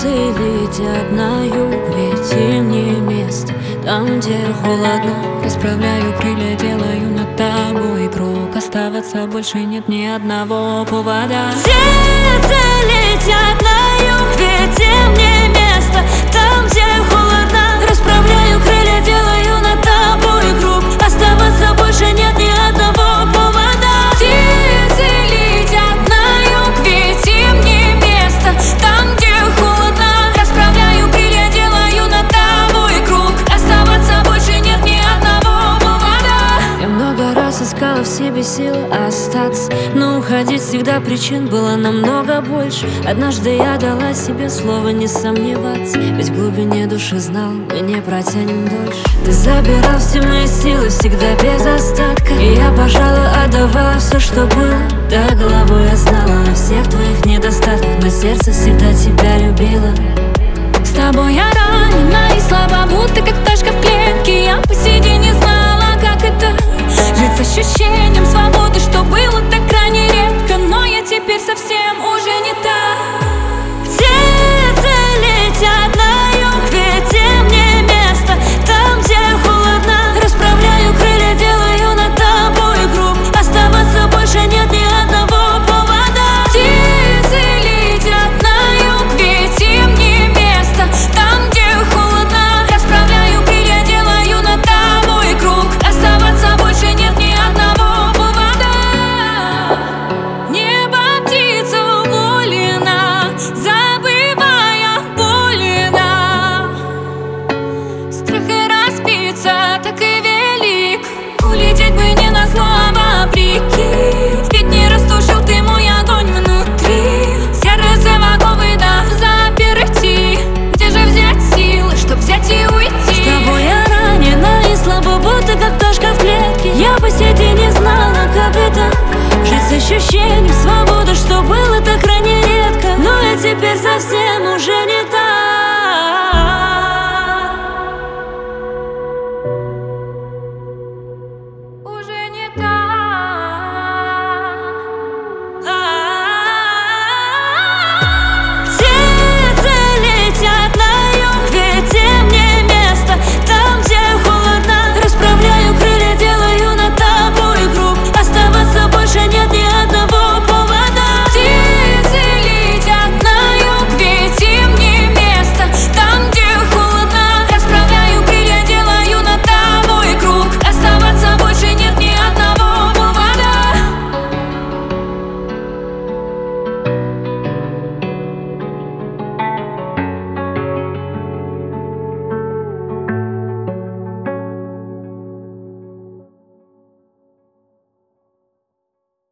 Птицы летят на юг, ведь им не место там, где холодно. Расправляю крылья, делаю над тобой круг. Оставаться больше нет ни одного повода. Птицы летят на юг, ведь им не место там, где холодно. Расправляю крылья, делаю над тобой круг. Оставаться больше нет ни одного повода. Птицы летят на юг, ведь им не место там, где холодно. Расправляю крылья, делаю над тобой круг. Оставаться больше нет ни одного повода. Я много раз искала в себе силы остаться, но уходить всегда причин было намного больше. Однажды я дала себе слово не сомневаться, ведь в глубине души знал, мы не протянем дольше. Ты забирал все мои силы всегда без остатка, и я, пожалуй, отдавала все, что было. До головы я знала о всех твоих недостатках, но сердце всегда тебя любило. С тобой я ранена и слаба, будто как пташка в клетке. Я по сей день не знала, как это жить с ощущением свободы, что было так крайне редко. Но я теперь совсем уже не та. Птицы летят на юг, ведь им не место там, где холодно. Расправляю крылья, делаю над тобой круг. Оставаться больше нет ни одного повода. Птицы летят на юг, ведь им не место там, где холодно. Расправляю крылья, делаю над тобой круг. Оставаться больше нет ни одного повода. Небо птица уволена, забывая больно. Страх и разбиться так и велик. Улететь бы не назло, а вопреки. Ведь не растушил ты мой огонь внутри. Сердце оковы дав заперти. Где же взять силы, чтоб взять и уйти? С тобой я ранена и слабо, будто как пташка в клетке. Я по сей день не знала, как это жить с ощущением свободы, что было так крайне редко. Но я теперь совсем уже не